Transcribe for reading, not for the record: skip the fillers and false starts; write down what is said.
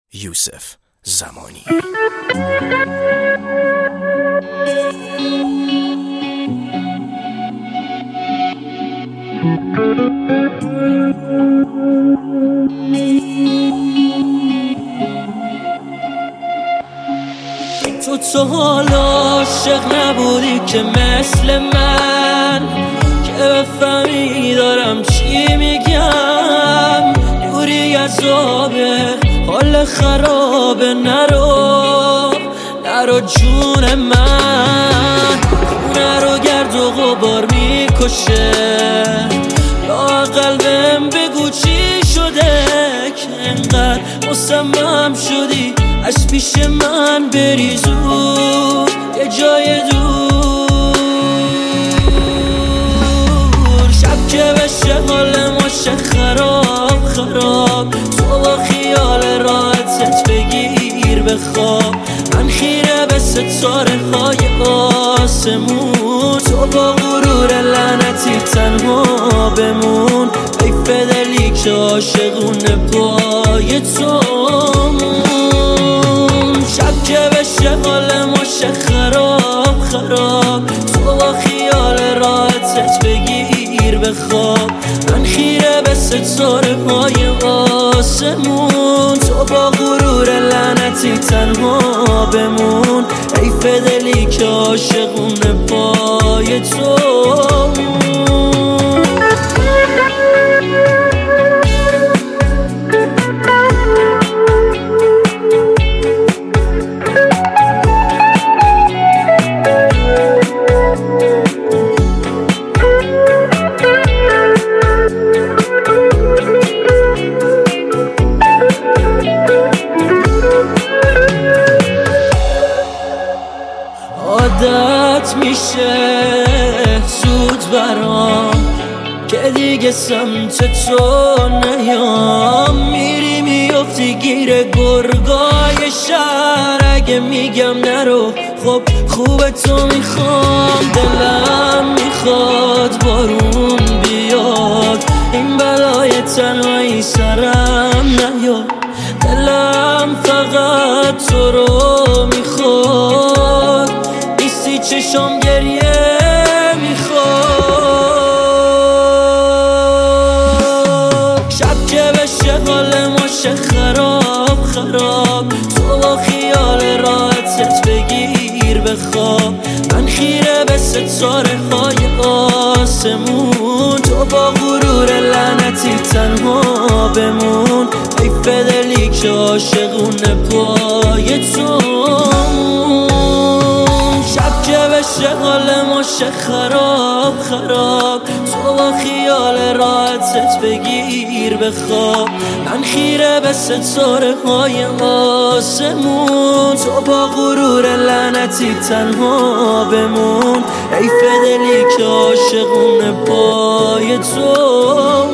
یوسف زمانی. تو حالا عاشق نبودی که مثل من، که بفهمی دارم چی میگم. دوری از آبه، حال خرابه، نرو جون من. نرو گرد و غبار میکشه، یا قلبم بگو چی شده که انقدر مصمم شدی از پیش من بری زود یه جای دور. شب که بشه حال ما شه خراب، تو با خیال راحتت بگیر بخواب. من خیره به ستاره های آسمون، تو با غرور لعنتی تنها بمون. حیف دلی که عاشقونه پای تو. شب که بشه حال ما شه خراب، تو با خیال راحتت بگیر بخواب. من خیره به ستاره های آسمون، تو با غرور لعنتی تنها بمون. حیف دلی که عاشقونه پای تو. عادت میشه زود برام که دیگه سمت تو نیام. میری میافتی گیر گرگای شهر، اگه میگم نرو خب خوب تو میخوام. دلم میخواد بارون بیاد، این بلای تنهایی سرم نیاد. دلم فقط تو رو میخواد، نیستی چشم گریه میخواد. شب که بشه حال ما شه خراب، تو با خیال راحتت بگیر بخواب. من خیره به ستاره های آسمون، تو با غرور لعنتی تنها بمون. حیف دلی که عاشقونه پای تو. شب که بشه حال ما شه خراب، تو با خیال راحتت بگیر بخواب. من خیره به ستاره های آسمون، تو با غرور لعنتی تنها بمون. حیف دلی که عاشقونه پای تو.